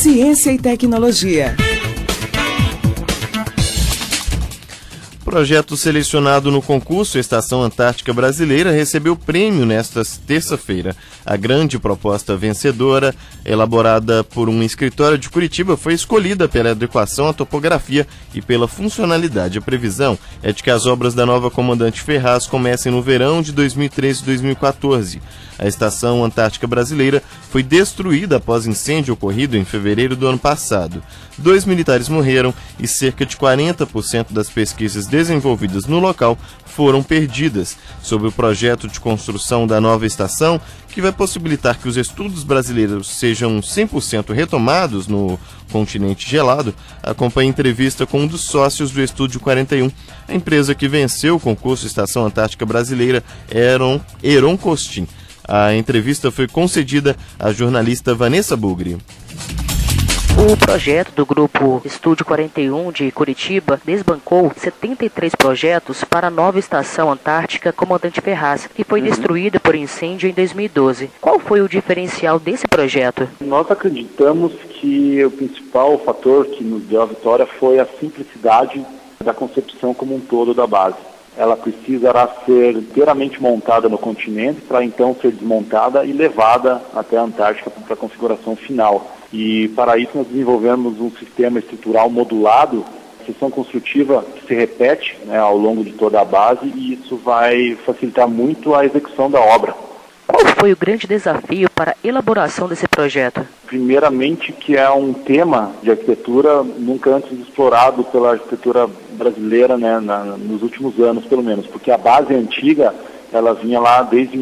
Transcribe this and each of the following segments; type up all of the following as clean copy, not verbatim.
Ciência e tecnologia. Projeto selecionado no concurso Estação Antártica Brasileira recebeu prêmio nesta terça-feira. A grande proposta vencedora, elaborada por um escritório de Curitiba, foi escolhida pela adequação à topografia e pela funcionalidade. A previsão é de que as obras da nova Comandante Ferraz comecem no verão de 2013 e 2014. A Estação Antártica Brasileira foi destruída após incêndio ocorrido em fevereiro do ano passado. 2 militares morreram e cerca de 40% das pesquisas desenvolvidas no local foram perdidas. Sobre o projeto de construção da nova estação, que vai possibilitar que os estudos brasileiros sejam 100% retomados no continente gelado, acompanhe entrevista com um dos sócios do Estúdio 41. A empresa que venceu o concurso Estação Antártica Brasileira é Heron Costin. A entrevista foi concedida à jornalista Vanessa Bugri. O projeto do Grupo Estúdio 41 de Curitiba desbancou 73 projetos para a nova Estação Antártica Comandante Ferraz, que foi destruída por incêndio em 2012. Qual foi o diferencial desse projeto? Nós acreditamos que o principal fator que nos deu a vitória foi a simplicidade da concepção como um todo da base. Ela precisará ser inteiramente montada no continente para então ser desmontada e levada até a Antártica para a configuração final. E para isso nós desenvolvemos um sistema estrutural modulado, seção construtiva que se repete, né, ao longo de toda a base, e isso vai facilitar muito a execução da obra. Qual foi o grande desafio para a elaboração desse projeto? Primeiramente, que é um tema de arquitetura nunca antes explorado pela arquitetura brasileira, né, nos últimos anos, pelo menos, porque a base antiga, ela vinha lá desde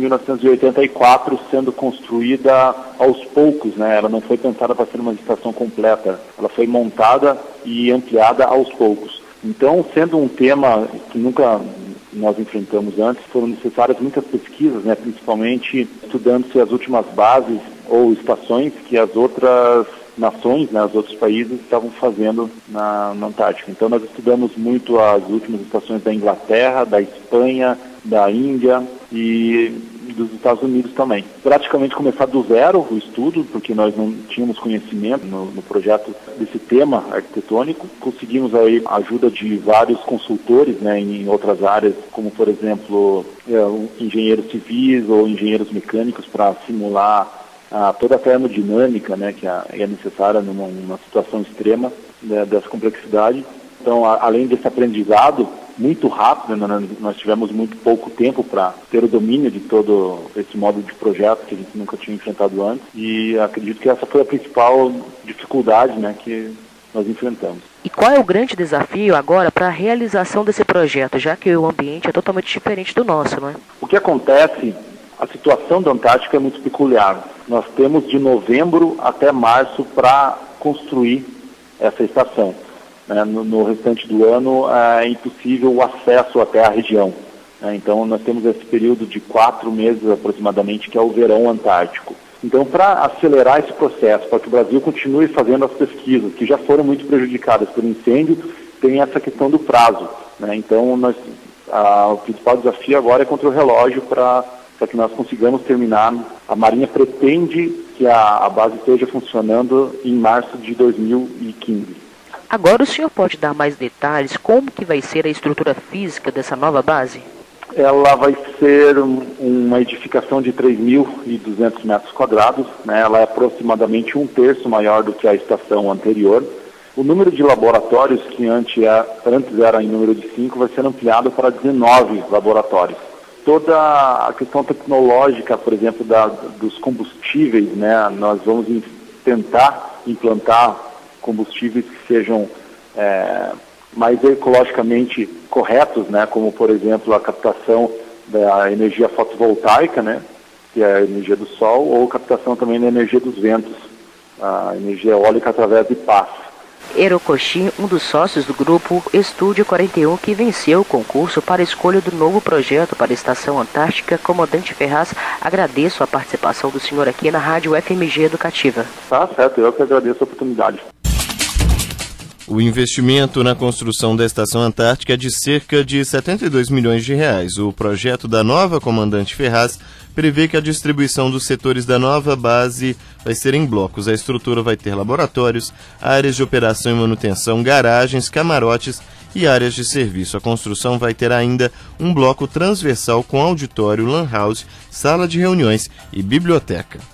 1984 sendo construída aos poucos, né? Ela não foi pensada para ser uma estação completa, ela foi montada e ampliada aos poucos. Então, sendo um tema que nunca nós enfrentamos antes, foram necessárias muitas pesquisas, né, principalmente estudando-se as últimas bases ou estações que as outras nações, né, os outros países estavam fazendo na Antártica. Então nós estudamos muito as últimas estações da Inglaterra, da Espanha, da Índia e dos Estados Unidos também. Praticamente começar do zero o estudo, porque nós não tínhamos conhecimento no projeto desse tema arquitetônico. Conseguimos aí a ajuda de vários consultores, né, em outras áreas, como por exemplo engenheiros civis ou engenheiros mecânicos para simular toda a termodinâmica, né, que é necessária numa situação extrema, né, dessa complexidade. Então, além desse aprendizado muito rápido, né, nós tivemos muito pouco tempo para ter o domínio de todo esse modo de projeto que a gente nunca tinha enfrentado antes, e acredito que essa foi a principal dificuldade, né, que nós enfrentamos. E qual é o grande desafio agora para a realização desse projeto, já que o ambiente é totalmente diferente do nosso, não é? O que acontece, a situação da Antártica é muito peculiar. Nós temos de novembro até março para construir essa estação. No restante do ano é impossível o acesso até a região. Então nós temos esse período de 4 meses aproximadamente, que é o verão antártico. Então, para acelerar esse processo, para que o Brasil continue fazendo as pesquisas, que já foram muito prejudicadas por incêndio, tem essa questão do prazo. Então o principal desafio agora é contra o relógio para que nós consigamos terminar. A Marinha pretende que a base esteja funcionando em março de 2015. Agora o senhor pode dar mais detalhes como que vai ser a estrutura física dessa nova base? Ela vai ser uma edificação de 3.200 metros quadrados, né? Ela é aproximadamente 1/3 maior do que a estação anterior. O número de laboratórios, que antes era em número de 5, vai ser ampliado para 19 laboratórios. Toda a questão tecnológica, por exemplo, dos combustíveis, né? Nós vamos tentar implantar combustíveis que sejam mais ecologicamente corretos, né? Como, por exemplo, a captação da energia fotovoltaica, né? Que é a energia do sol, ou captação também da energia dos ventos, a energia eólica através de pás. Heron Costin, um dos sócios do grupo Estúdio 41, que venceu o concurso para a escolha do novo projeto para a Estação Antártica Comandante Ferraz. Agradeço a participação do senhor aqui na Rádio FMG Educativa. Tá certo, eu que agradeço a oportunidade. O investimento na construção da Estação Antártica é de cerca de 72 milhões de reais. O projeto da nova Comandante Ferraz prevê que a distribuição dos setores da nova base vai ser em blocos. A estrutura vai ter laboratórios, áreas de operação e manutenção, garagens, camarotes e áreas de serviço. A construção vai ter ainda um bloco transversal com auditório, lan house, sala de reuniões e biblioteca.